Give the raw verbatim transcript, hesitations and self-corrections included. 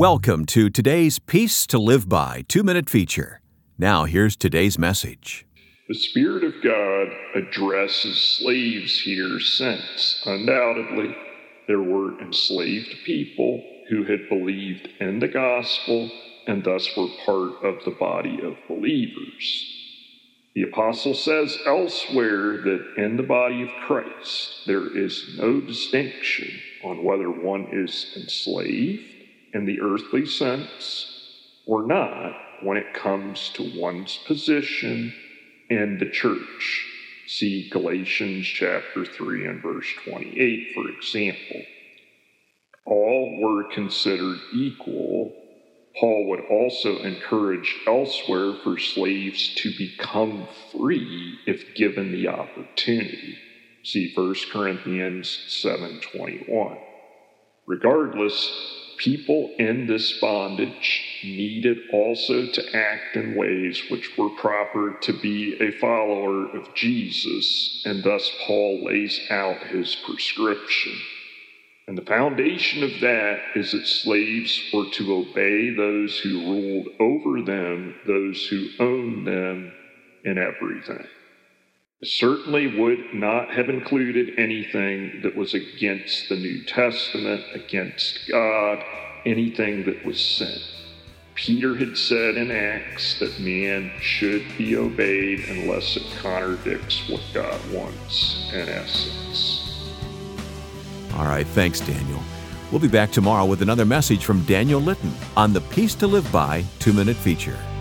Welcome to today's Peace to Live By two-minute feature. Now here's today's message. The Spirit of God addresses slaves here since, undoubtedly, there were enslaved people who had believed in the gospel and thus were part of the body of believers. The apostle says elsewhere that in the body of Christ there is no distinction on whether one is enslaved in the earthly sense or not when it comes to one's position in the church. See Galatians chapter three and verse twenty-eight, for example. All were considered equal. Paul would also encourage elsewhere for slaves to become free if given the opportunity. See First Corinthians seven twenty-one. Regardless, people in this bondage needed also to act in ways which were proper to be a follower of Jesus, and thus Paul lays out his prescription. And the foundation of that is that slaves were to obey those who ruled over them, those who owned them in everything. It certainly would not have included anything that was against the New Testament, against God, anything that was sin. Peter had said in Acts that man should be obeyed unless it contradicts what God wants in essence. All right, thanks, Daniel. We'll be back tomorrow with another message from Daniel Litton on the Peace to Live By two-minute feature.